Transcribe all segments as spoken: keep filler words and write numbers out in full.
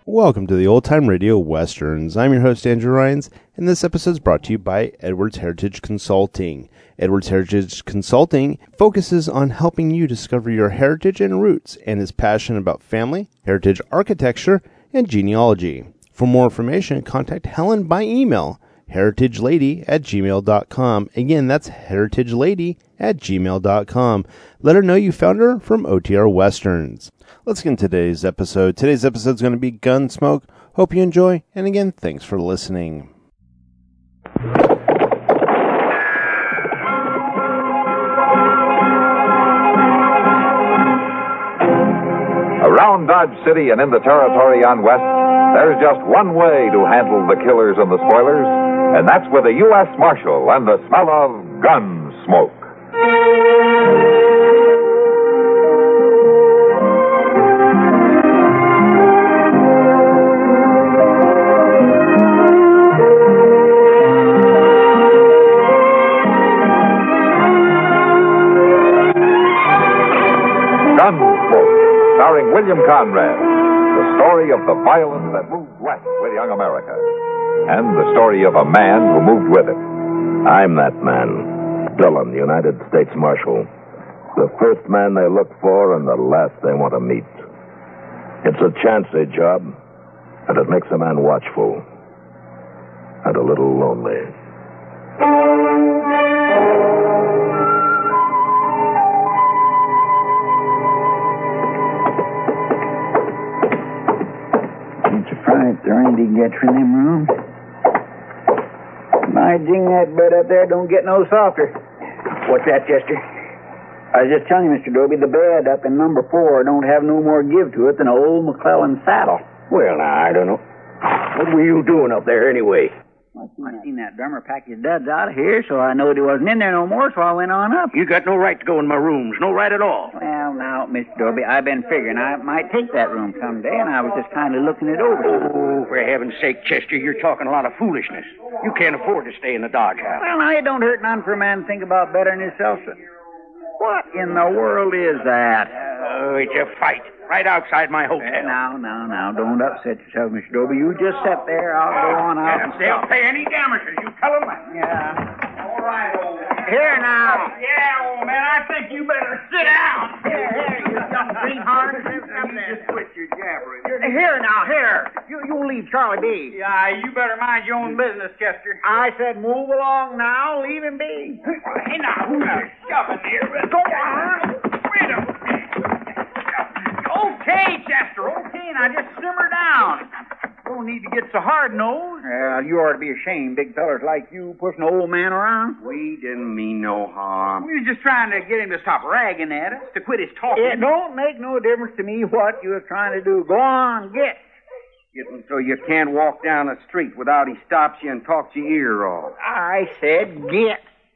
Welcome to the Old Time Radio Westerns. I'm your host, Andrew Rhynes, and this episode is brought to you by Edwards Heritage Consulting. Edwards Heritage Consulting focuses on helping you discover your heritage and roots and is passionate about family, heritage architecture, and genealogy. For more information, contact Helen by email, heritagelady at gmail dot com. Again, that's heritagelady at gmail dot com. Let her know you found her from O T R Westerns. Let's get into today's episode. Today's episode is going to be Gunsmoke. Hope you enjoy, and again, thanks for listening. Around Dodge City and in the territory on West, there's just one way to handle the killers and the spoilers, and that's with a U S Marshal and the smell of gun smoke. Starring William Conrad, the story of the violence that moved west with young America, and the story of a man who moved with it. I'm that man, Dillon, United States Marshal. The first man they look for and the last they want to meet. It's a chancy job, and it makes a man watchful and a little lonely. Right, there ain't he gets in them rooms. My ding, that bed up there don't get no softer. What's that, Chester? I was just telling you, Mister Doby, the bed up in number four don't have no more give to it than an old McClellan saddle. Well, now, I don't know. What were you doing up there anyway? I seen that drummer pack his duds out of here, so I knowed he wasn't in there no more, so I went on up. You got no right to go in my rooms. No right at all. Well, now, Mister Doby, I've been figuring I might take that room someday, and I was just kind of looking it over. Oh, for heaven's sake, Chester, you're talking a lot of foolishness. You can't afford to stay in the Dodge house. Well, now, it don't hurt none for a man to think about bettering himself. So what in the world is that? Oh, it's a fight. Right outside my hotel. Uh, now, now, now, don't upset yourself, Mister Doby. You just sit there. I'll go on out. And they'll pay any damages. You tell them that. Yeah. All right, old man. Here now. Yeah, old man, I think you better sit down. Here, here, you young greenhorn. You just quit your jabbering. Here now, here. You, you leave Charlie be. Yeah, you better mind your own business, Chester. I said move along now. Leave him be. Hey, now, who's shoving here? Go on. Wait a minute. Okay, Chester, okay. Now just simmer down. Don't need to get so hard-nosed. Well, you ought to be ashamed, big fellers like you pushing an old man around. We didn't mean no harm. We were just trying to get him to stop ragging at us, to quit his talking. It don't make no difference to me what you're trying to do. Go on, get. Getting so you can't walk down the street without he stops you and talks your ear off. I said get.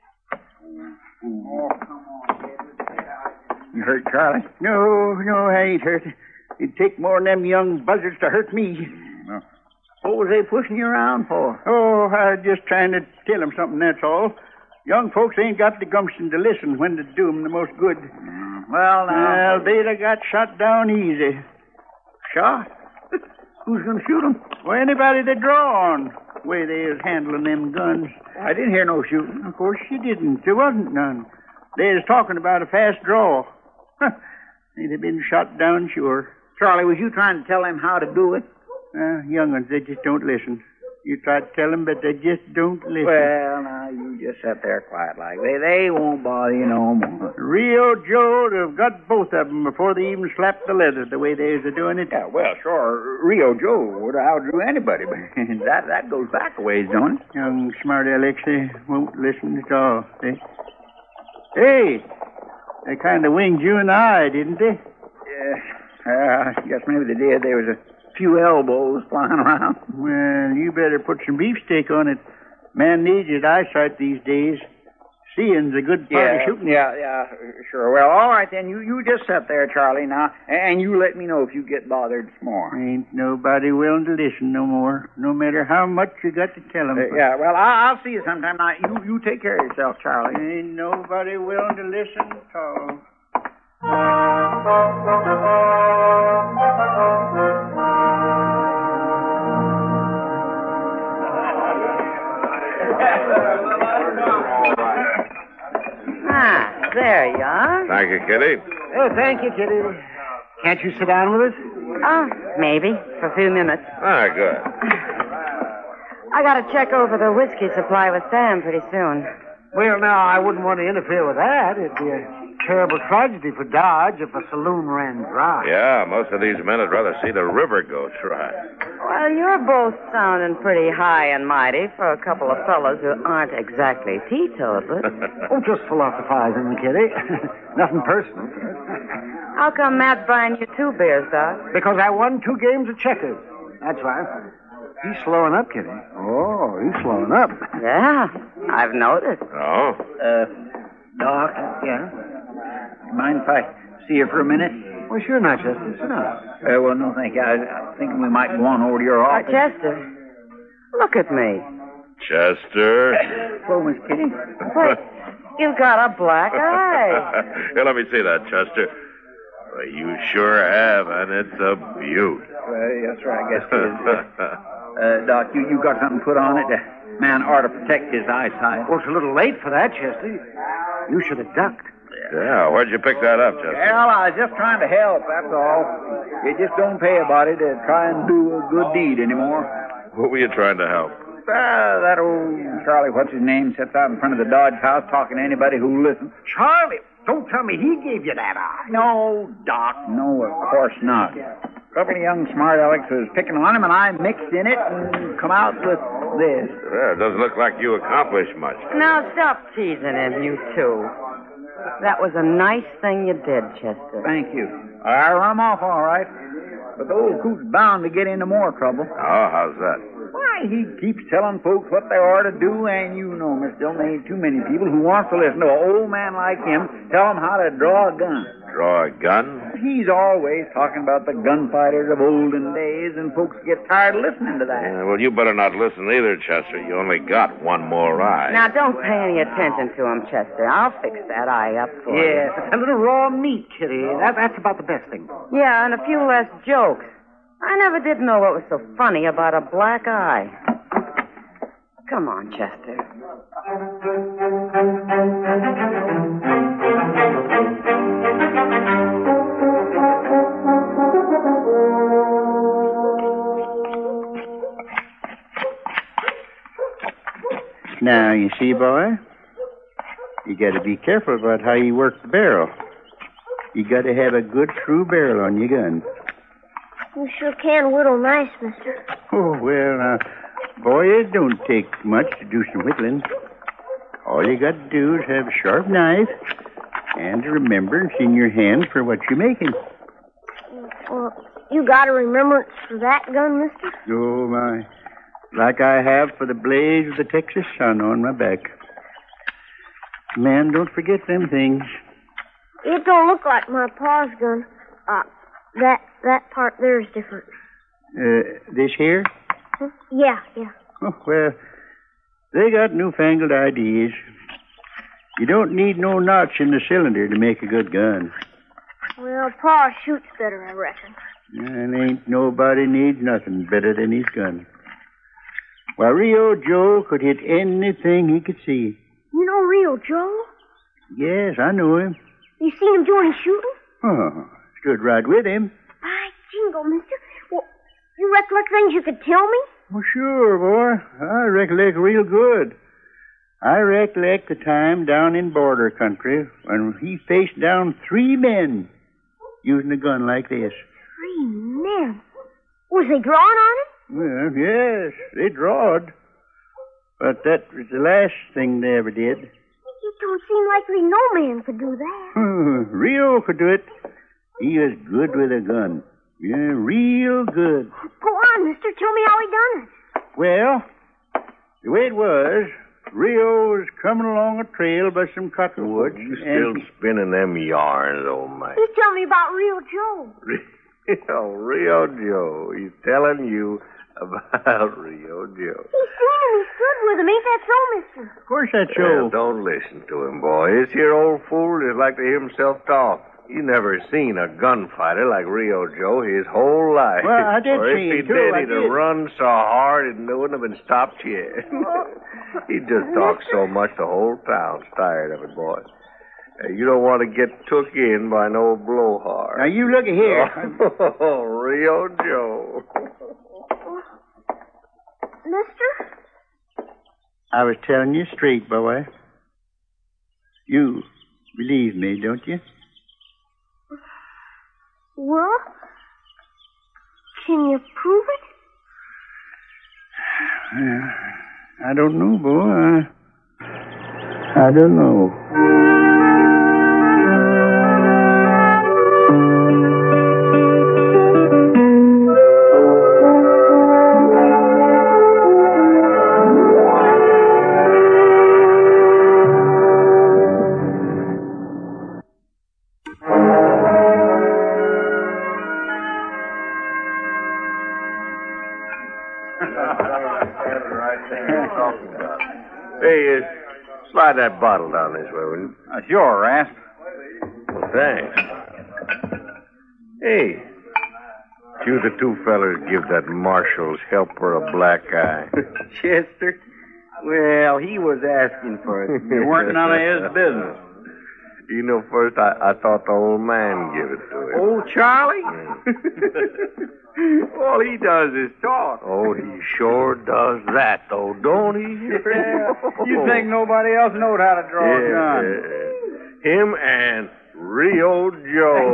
Oh, come on, David. You hurt Charlie? No, no, I ain't hurt. It'd take more than them young buzzards to hurt me. No. What was they pushing you around for? Oh, I was just trying to tell them something, that's all. Young folks ain't got the gumption to listen when to do 'em the most good. Mm. Well, now... Well, they'd have got shot down easy. Shot? Who's going to shoot 'em? Well, anybody they draw on, the way they is handling them guns. I didn't hear no shooting. Of course you didn't. There wasn't none. They was talking about a fast draw. They'd have been shot down, sure. Charlie, was you trying to tell them how to do it? Uh, young ones, they just don't listen. You try to tell them, but they just don't listen. Well, now, you just sit there quiet like. They they won't bother you no more. Rio Joe would have got both of them before they even slapped the leather the way they was doing it. Yeah, well, sure, Rio Joe would have outdrew anybody, but that, that goes back a ways, don't it? Young smarty Alexei won't listen at all, see? Hey! They kind of winged you in the eye, didn't they? Yeah, uh, I guess maybe they did. There was a few elbows flying around. Well, you better put some beefsteak on it. Man needs his eyesight these days. Seeing's a good part yeah, of shooting. Yeah, yeah, sure. Well, all right then. You you just sit there, Charlie, now, and you let me know if you get bothered some more. Ain't nobody willing to listen no more, no matter how much you got to tell them. Uh, yeah, well, I, I'll see you sometime. Now, you, you take care of yourself, Charlie. Ain't nobody willing to listen at all. There you are. Thank you, Kitty. Oh, thank you, Kitty. Can't you sit down with us? Oh, maybe. For a few minutes. Ah, good. I gotta check over the whiskey supply with Sam pretty soon. Well, now, I wouldn't want to interfere with that. It'd be a terrible tragedy for Dodge if a saloon ran dry. Yeah, most of these men would rather see the river go dry. Well, you're both sounding pretty high and mighty for a couple of fellas who aren't exactly teetotalers. Oh, just philosophizing, Kitty. Nothing personal. How come Matt's buying you two beers, Doc? Because I won two games of checkers. That's right. He's slowing up, Kitty. Oh, he's slowing up. Yeah, I've noticed. Oh? Uh, Doc? Yeah? Mind if I see you for a minute? Well, sure not, Chester. Sit down. Uh, well, no, thank you. I, I was thinking we might go on over to your Why, office. Chester, look at me. Chester? Hello, Miss Kitty. Wait, you've got a black eye. Here, let me see that, Chester. Well, you sure have, and it's a beaut. Well, that's right, I guess it is. Uh, Doc, you, you got something put on it? The man ought to protect his eyesight. Well, it's a little late for that, Chester. You should have ducked. Yeah, where'd you pick that up, Chester? Well, I was just trying to help, that's all. You just don't pay a body to try and do a good deed anymore. What were you trying to help? Uh, that old Charlie, what's his name, sits out in front of the Dodge house talking to anybody who listens. Charlie, don't tell me he gave you that eye. No, Doc, no, of course not. A couple of young smart alecks was picking on him, and I mixed in it and come out with this. Well, it doesn't look like you accomplished much. Now stop teasing him, you two. That was a nice thing you did, Chester. Thank you. I run him off all right. But the old coot's bound to get into more trouble. Oh, how's that? Why, he keeps telling folks what they ought to do, and you know, Miss Dillon, there ain't too many people who wants to listen to an old man like him tell them how to draw a gun. Draw a gun? He's always talking about the gunfighters of olden days, and folks get tired of listening to that. Yeah, well, you better not listen either, Chester. You only got one more eye. Now, don't pay any attention to him, Chester. I'll fix that eye up for Yes, a little raw meat, Kitty. That, that's about the best thing. you. Yeah, and a few less jokes. I never did know what was so funny about a black eye. Come on, Chester. Now, you see, boy, you got to be careful about how you work the barrel. You got to have a good, true barrel on your gun. You sure can whittle nice, mister. Oh, well, uh, boy, it don't take much to do some whittling. All you got to do is have a sharp knife and a remembrance in your hand for what you're making. Well, you got a remembrance for that gun, mister? Oh, my. Like I have for the blaze of the Texas sun on my back. Man, don't forget them things. It don't look like my pa's gun. Uh, that that part there is different. Uh, this here? Huh? Yeah, yeah. Oh, well, they got newfangled ideas. You don't need no notch in the cylinder to make a good gun. Well, pa shoots better, I reckon. And ain't nobody needs nothing better than his gun. Why, Rio Joe could hit anything he could see. You know Rio Joe? Yes, I know him. You seen him doing his shooting? Oh, stood right with him. By jingle, mister. Well, you recollect things you could tell me? Well, sure, boy. I recollect real good. I recollect the time down in border country when he faced down three men using a gun like this. Three men? Was they drawing on him? Well, yes, they drawed. But that was the last thing they ever did. It don't seem likely no man could do that. Rio could do it. He was good with a gun. Yeah, real good. Go on, mister. Tell me how he done it. Well, the way it was, Rio was coming along a trail by some cottonwoods. You still and... spinning them yarns, old man. You tell me about Rio Joe. Rio, Rio Joe. He's telling you about Rio Joe. He's seen him. He stood with him. Ain't that so, mister? Of course that's so. Well, don't listen to him, boy. This here old fool is like to hear himself talk. He never seen a gunfighter like Rio Joe his whole life. Well, I did or see if he him, too. did, I he'd did. have run so hard it wouldn't have been stopped yet. He just talks so much the whole town's tired of it, boy. Hey, you don't want to get took in by no blowhard. Now, you look here. Oh, Rio Joe. Mister? I was telling you straight, boy. You believe me, don't you? Well, can you prove it? Well, I don't know, boy. I, I don't know. Hey, uh, slide that bottle down this way, will you? Uh, sure, Rasp. Well, thanks. Hey, you the two fellers give that marshal's helper a black eye. Chester? Well, he was asking for it. It weren't none of his business. You know, first I, I thought the old man gave it to him. Old Charlie? All he does is talk. Oh, he sure does that, though, don't he? You think nobody else knowed how to draw yeah, a gun? Yeah. Him and Rio Joe.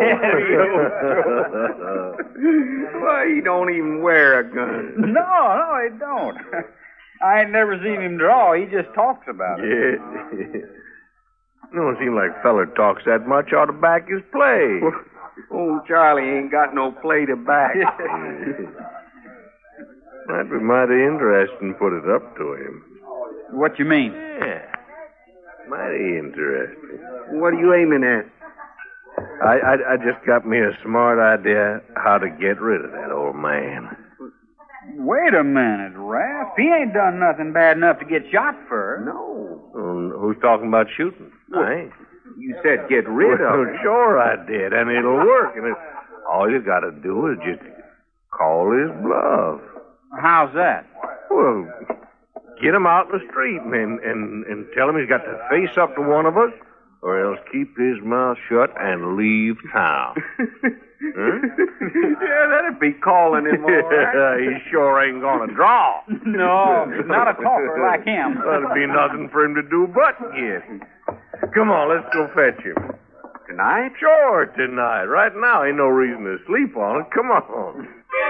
Why, he don't even wear a gun. No, no, he don't. I ain't never seen him draw. He just talks about it. Yeah. Don't seem like feller talks that much ought to back his play. Old Charlie ain't got no play to back. Might be mighty interesting put it up to him. What you mean? Yeah. Mighty interesting. What are you aiming at? I, I I just got me a smart idea how to get rid of that old man. Wait a minute, Raph. He ain't done nothing bad enough to get shot for. No. Um, who's talking about shooting? Well, I ain't. You said get rid well, of him. Sure I did, and it'll work. And it, all you got to do is just call his bluff. How's that? Well, get him out in the street and, and, and tell him he's got to face up to one of us, or else keep his mouth shut and leave town. Huh? Yeah, that'd be calling him all right. He sure ain't gonna draw. No, not a talker like him. There'll be nothing for him to do but get. Come on, let's go fetch him. Tonight? Sure, tonight. Right now, ain't no reason to sleep on it. Come on.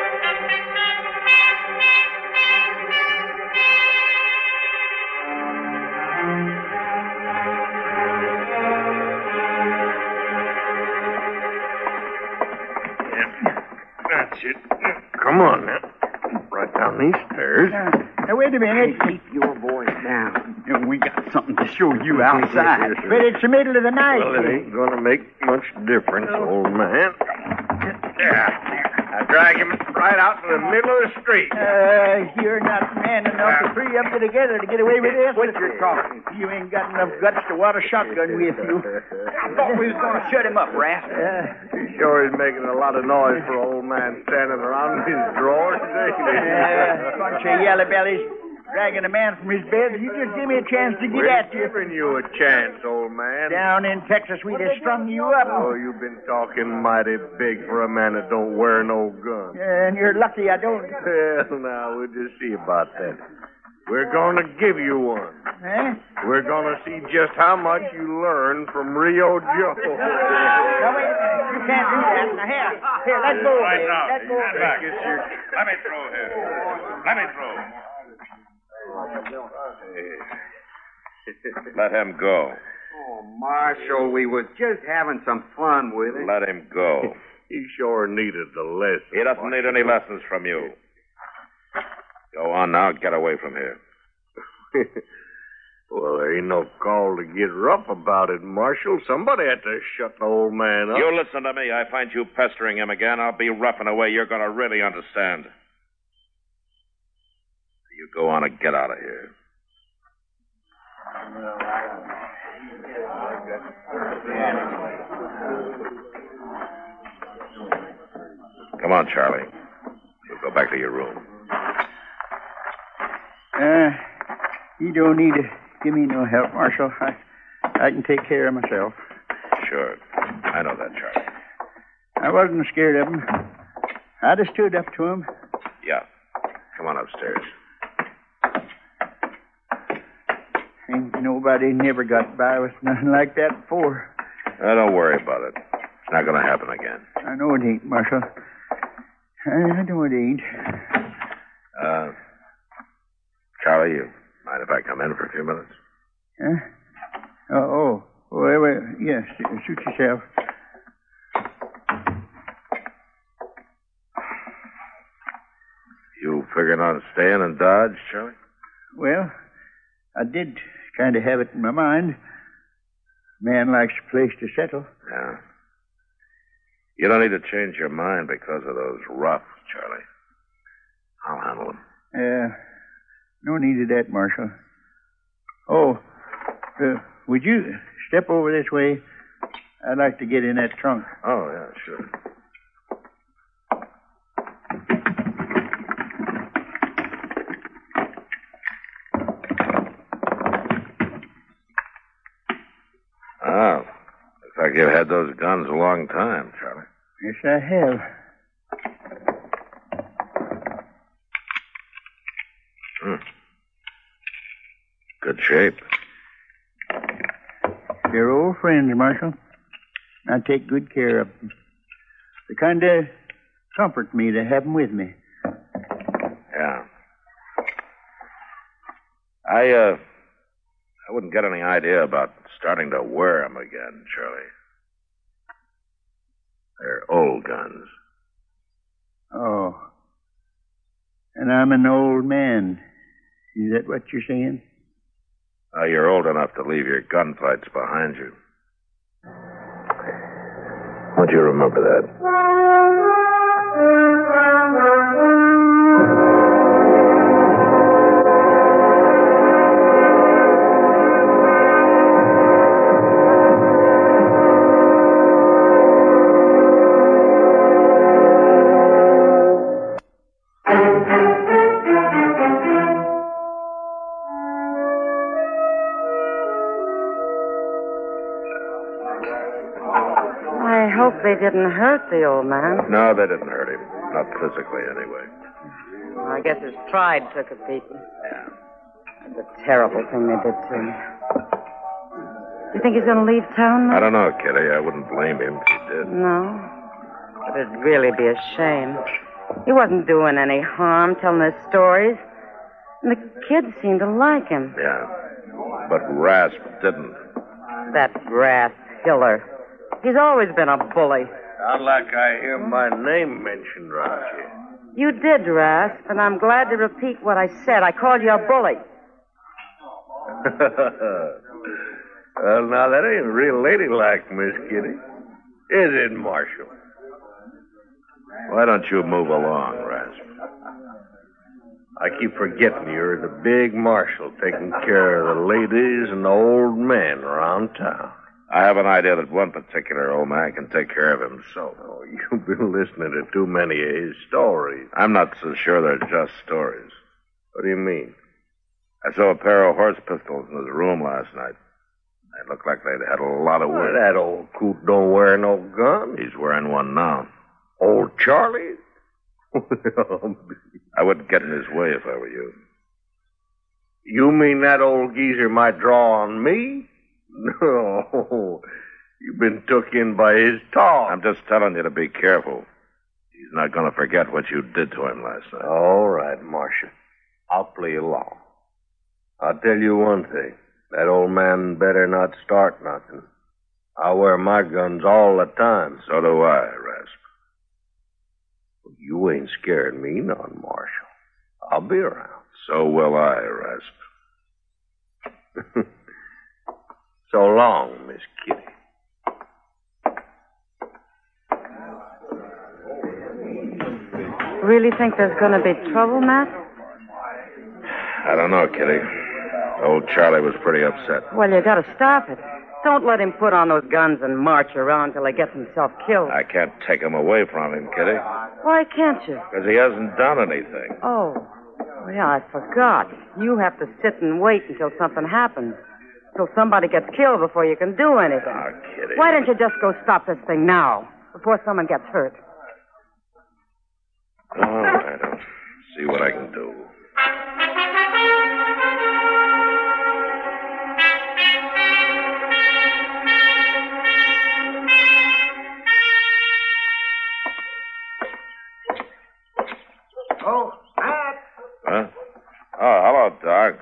That's it. Come on now. Right down these stairs. Uh, now, wait a minute. Hey, keep your voice down. You know, we got something to show you outside. But it's the middle of the night. Well, it ain't going to make much difference, old man. Yeah. I drag him right out in the middle of the street. Uh, you're not man enough to three up together to get away with this. What you're talking? You ain't got enough guts to wad a shotgun with you. I thought we was going to shut him up, Rasp. Uh, He sure is making a lot of noise for an old man standing around in his drawers, ain't he? uh, bunch of yellow bellies dragging a man from his bed. You just give me a chance to get We're at you. giving you a chance, old man. Down in Texas, we'd have strung you up. Oh, you've been talking mighty big for a man that don't wear no gun. And you're lucky I don't. Well, now, we'll just see about that. We're going to give you one. Huh? We're going to see just how much you learn from Rio Joe. Now, wait a minute. You can't do that. Now, here. Here, let's go. Right baby. now. Let's go. Stand back. Let me throw here. Let me throw. Let him go. Oh, Marshal, we was just having some fun with it. Let him go. He sure needed the lesson. He doesn't need any lessons from you. Go on now. Get away from here. Well, there ain't no call to get rough about it, Marshal. Somebody had to shut the old man up. You listen to me. I find you pestering him again, I'll be rough in a way you're going to really understand. You go on and get out of here. Come on, Charlie. We'll go back to your room. Uh, you don't need to give me no help, Marshal. I, I can take care of myself. Sure. I know that, Charlie. I wasn't scared of him. I just stood up to him. Yeah. Come on upstairs. Ain't nobody never got by with nothing like that before. Uh, don't worry about it. It's not going to happen again. I know it ain't, Marshal. I know it ain't. Uh, Charlie, you mind if I come in for a few minutes? Huh? Oh, oh. Well, well, yes, suit yourself. You figuring on staying in Dodge, Charlie? Well, I did kind of have it in my mind. Man likes a place to settle. Yeah. You don't need to change your mind because of those roughs, Charlie. I'll handle them. Uh, no need of that, Marshal. Oh, uh, would you step over this way? I'd like to get in that trunk. Oh, yeah, sure. Oh, looks like you've had those guns a long time, Charlie. Yes, I have. Hmm. Good shape. They're old friends, Marshal. I take good care of them. They kind of comfort me to have them with me. Yeah. I, uh, I wouldn't get any idea about starting to wear them again, Charlie. They're old guns. Oh. And I'm an old man. Is that what you're saying? Uh, you're old enough to leave your gunfights behind you. Won't you remember that? They didn't hurt the old man. No, they didn't hurt him. Not physically, anyway. Well, I guess his pride took a beating. Yeah. It's a terrible thing they did to him. You think he's going to leave town now? I don't know, Kitty. I wouldn't blame him if he did. No. But it'd really be a shame. He wasn't doing any harm, telling his stories. And the kids seemed to like him. Yeah. But Rasp didn't. That Rasp Hiller. He's always been a bully. Sound like I hear my name mentioned around here. You did, Rasp, and I'm glad to repeat what I said. I called you a bully. Well, now, that ain't real ladylike, Miss Kitty. Is it, Marshal? Why don't you move along, Rasp? I keep forgetting you're the big marshal taking care of the ladies and the old men around town. I have an idea that one particular old man can take care of himself. Oh, you've been listening to too many of his stories. I'm not so sure they're just stories. What do you mean? I saw a pair of horse pistols in his room last night. They looked like they'd had a lot of Well, work. that old coot don't wear no gun. He's wearing one now. Old Charlie? I wouldn't get in his way if I were you. You mean that old geezer might draw on me? No. You've been took in by his talk. I'm just telling you to be careful. He's not going to forget what you did to him last night. All right, Marshal. I'll play along. I'll tell you one thing. That old man better not start nothing. I wear my guns all the time. So do I, Rasp. You ain't scaring me none, Marshal. I'll be around. So will I, Rasp. So long, Miss Kitty. Really think there's going to be trouble, Matt? I don't know, Kitty. Old Charlie was pretty upset. Well, you got to stop it. Don't let him put on those guns and march around till he gets himself killed. I can't take him away from him, Kitty. Why can't you? Because he hasn't done anything. Oh. Well, yeah, I forgot. You have to sit and wait until something happens. till somebody gets killed before you can do anything. Oh, Kitty. Why don't you just go stop this thing now, before someone gets hurt? All right, I'll see what I can do. Oh, Matt. Huh? Oh, hello, Doc.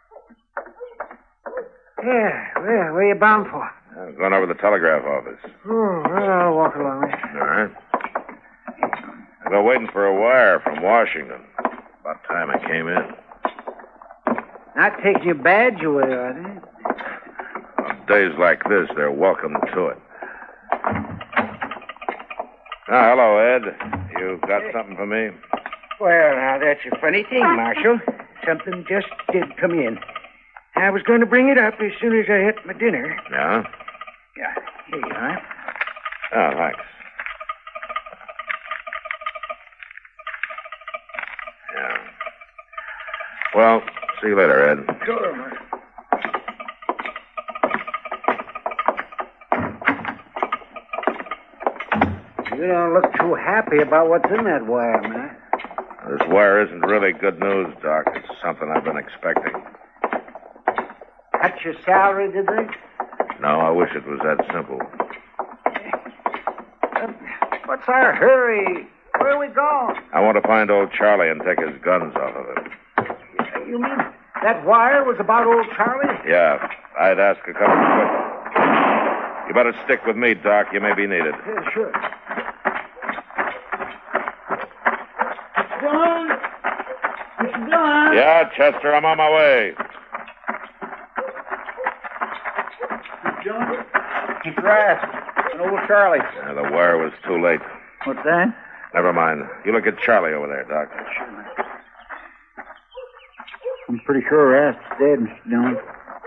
Yeah, where, where you bound for? I'm going over to the telegraph office. Oh, well, I'll walk along with you. All right. I've been waiting for a wire from Washington. About time I came in. Not taking your badge away, are they? On days like this, they're welcome to it. Ah, hello, Ed. You got something for me? Well, now, that's a funny thing, Marshal. Something just did come in. I was going to bring it up as soon as I ate my dinner. Yeah? Yeah, here you are. Oh, thanks. Yeah. Well, see you later, Ed. Sure, Marshal. You don't look too happy about what's in that wire, Matt. This wire isn't really good news, Doc. It's something I've been expecting. Cut your salary, did they? No, I wish it was that simple. Uh, what's our hurry? Where are we going? I want to find old Charlie and take his guns off of him. You mean that wire was about old Charlie? Yeah, I'd ask a couple of questions. You better stick with me, Doc. You may be needed. Yeah, sure. John? Mister John? Yeah, Chester, I'm on my way. John? It's Rask and old Charlie. Yeah, the wire was too late. What's that? Never mind. You look at Charlie over there, Doc. I'm pretty sure Rask's dead, Mister John.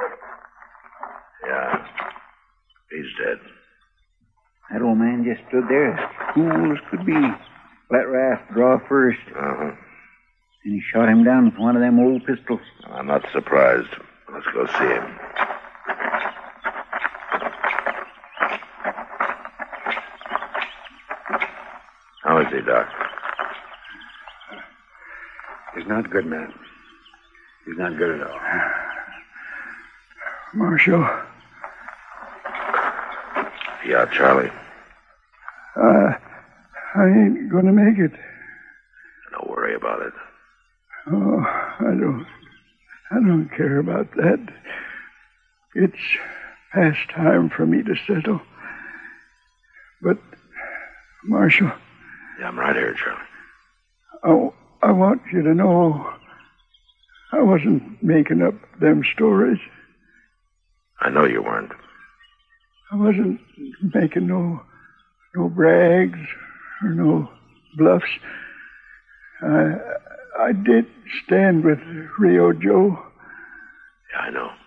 Yeah, he's dead. That old man just stood there as cool as could be. Let Rask draw first. Uh-huh. And he shot him down with one of them old pistols. I'm not surprised. Let's go see him. How is he, Doc? He's not good, man. He's not good at all. Marshal. Yeah, Charlie. Uh, I ain't gonna make it. Don't worry about it. Oh, I don't... I don't care about that. It's past time for me to settle. But, Marshal... Yeah, I'm right here, Charlie. I, I want you to know I wasn't making up them stories. I know you weren't. I wasn't making no no brags or no bluffs. I I did stand with Rio Joe. Yeah, I know.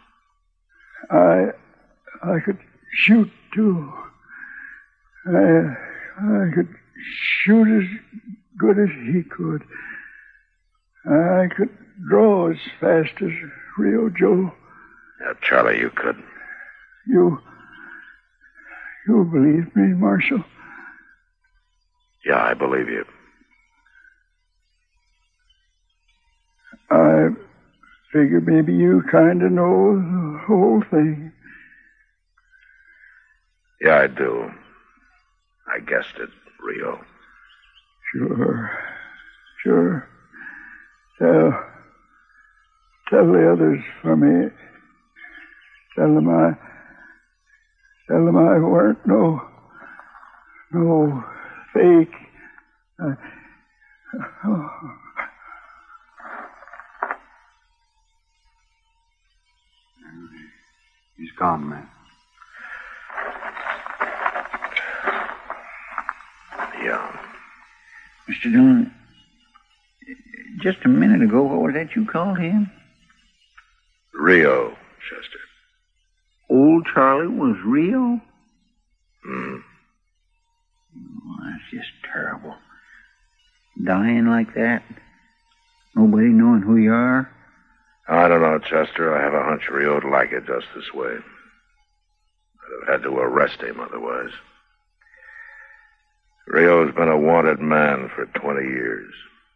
I I could shoot too. I I could shoot as good as he could. I could draw as fast as Rio Joe. Yeah, Charlie, you could. You... You believe me, Marshal? Yeah, I believe you. I figure maybe you kind of know the whole thing. Yeah, I do. I guessed it, Rio. Sure. Sure. Tell... Tell the others for me. Tell them I... Tell them I weren't no... No fake. I, oh. He's gone, man. Yeah. Mister Dillon, just a minute ago, what was that you called him? Rio, Chester. Old Charlie was Rio? Hmm. Oh, that's just terrible. Dying like that. Nobody knowing who you are. I don't know, Chester. I have a hunch Rio'd like it just this way. I'd have had to arrest him otherwise. Rio's been a wanted man for twenty years.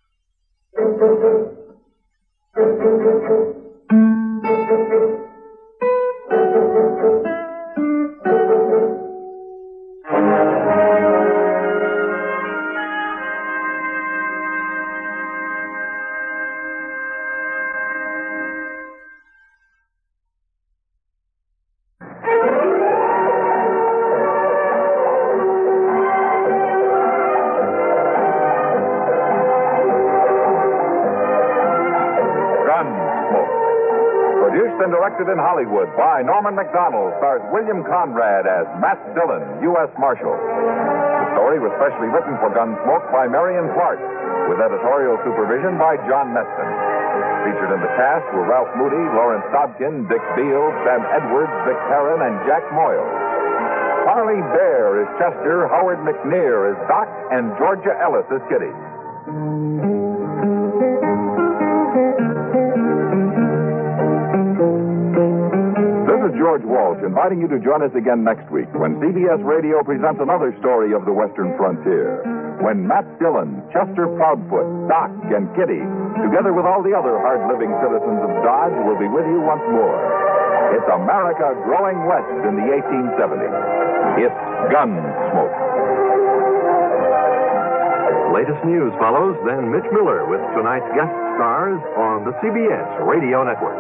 Produced and directed in Hollywood by Norman Macdonald, stars William Conrad as Matt Dillon, U S Marshal. The story was specially written for Gunsmoke by Marion Clark, with editorial supervision by John Meston. Featured in the cast were Ralph Moody, Lawrence Dobkin, Dick Beale, Sam Edwards, Vic Perrin, and Jack Moyle. Harley Bear is Chester, Howard McNear is Doc, and Georgia Ellis is Kitty. This is George Walsh inviting you to join us again next week when C B S Radio presents another story of the Western frontier. When Matt Dillon, Chester Proudfoot, Doc, and Kitty, together with all the other hard-living citizens of Dodge, will be with you once more. It's America growing west in the eighteen seventies. It's Gunsmoke. Latest news follows, then Mitch Miller with tonight's guest stars on the C B S Radio Network.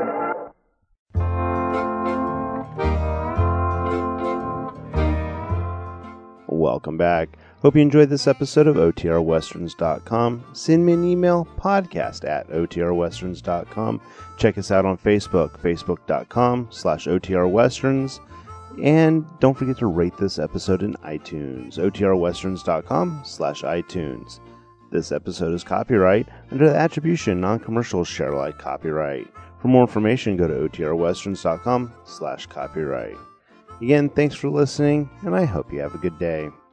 Welcome back. Hope you enjoyed this episode of O T R Westerns dot com. Send me an email, podcast at O T R Westerns dot com. Check us out on Facebook, facebook.com slash OTRWesterns. And don't forget to rate this episode in iTunes, O T R Westerns dot com slash iTunes. This episode is copyright under the attribution non-commercial share alike copyright. For more information, go to O T R Westerns dot com slash copyright. Again, thanks for listening, and I hope you have a good day.